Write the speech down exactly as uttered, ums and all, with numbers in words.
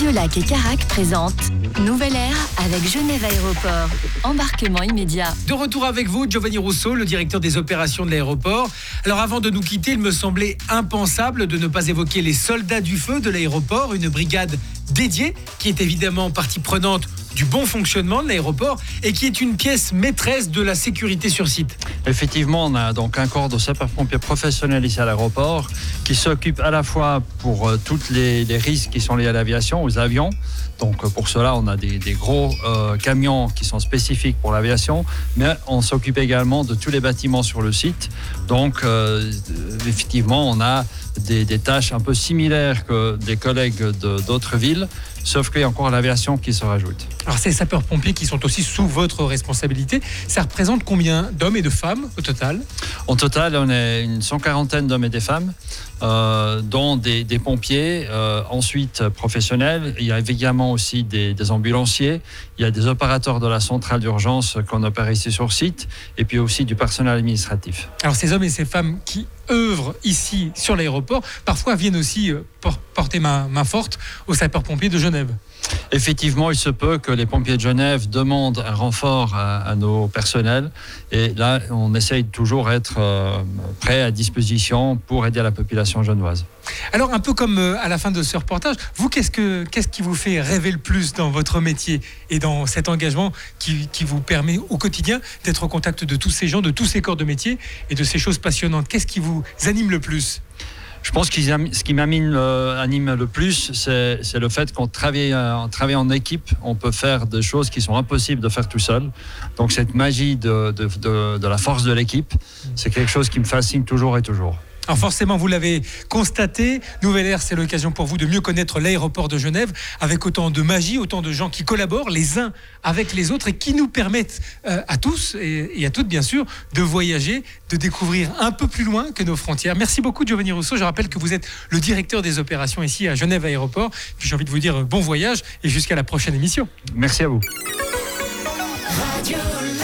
Radiolac et Carac présentent Nouvelle Ère avec Genève Aéroport. Embarquement immédiat. De retour avec vous, Giovanni Rousseau, le directeur des opérations de l'aéroport. Alors avant de nous quitter, il me semblait impensable de ne pas évoquer les soldats du feu de l'aéroport, une brigade dédiée qui est évidemment partie prenante du bon fonctionnement de l'aéroport et qui est une pièce maîtresse de la sécurité sur site. Effectivement, on a donc un corps de sapeurs-pompiers professionnels ici à l'aéroport qui s'occupe à la fois pour euh, tous les, les risques qui sont liés à l'aviation, aux avions. Donc pour cela, on a des, des gros euh, camions qui sont spécifiques pour l'aviation, mais on s'occupe également de tous les bâtiments sur le site. Donc euh, effectivement, on a des, des tâches un peu similaires que des collègues de, d'autres villes, sauf qu'il y a encore l'aviation qui se rajoute. Alors ces sapeurs-pompiers qui sont aussi sous votre responsabilité, ça représente combien d'hommes et de femmes au total ? Au total, on est une cent quarantaine d'hommes et des femmes, euh, dont des, des pompiers, euh, ensuite professionnels. Il y a évidemment aussi des, des ambulanciers, il y a des opérateurs de la centrale d'urgence qu'on opère ici sur site, et puis aussi du personnel administratif. Alors ces hommes et ces femmes qui œuvrent ici sur l'aéroport, parfois viennent aussi porter main, main forte aux sapeurs-pompiers de Genève. Effectivement, il se peut que les pompiers de Genève demandent un renfort à, à nos personnels. Et là, on essaye de toujours d'être euh, prêt à disposition pour aider la population genevoise. Alors, un peu comme euh, à la fin de ce reportage, vous, qu'est-ce, que, qu'est-ce qui vous fait rêver le plus dans votre métier et dans cet engagement qui, qui vous permet au quotidien d'être au contact de tous ces gens, de tous ces corps de métier et de ces choses passionnantes ? Qu'est-ce qui vous anime le plus ? Je pense que ce qui m'anime euh, anime le plus, c'est, c'est le fait qu'on travaille, euh, travaille en équipe. On peut faire des choses qui sont impossibles de faire tout seul. Donc cette magie de, de, de, de la force de l'équipe, c'est quelque chose qui me fascine toujours et toujours. Alors forcément, vous l'avez constaté, Nouvelle Ère, c'est l'occasion pour vous de mieux connaître l'aéroport de Genève, avec autant de magie, autant de gens qui collaborent les uns avec les autres et qui nous permettent euh, à tous et, et à toutes, bien sûr, de voyager, de découvrir un peu plus loin que nos frontières. Merci beaucoup, Giovanni Rousseau. Je rappelle que vous êtes le directeur des opérations ici à Genève Aéroport. Puis j'ai envie de vous dire bon voyage et jusqu'à la prochaine émission. Merci à vous. Radio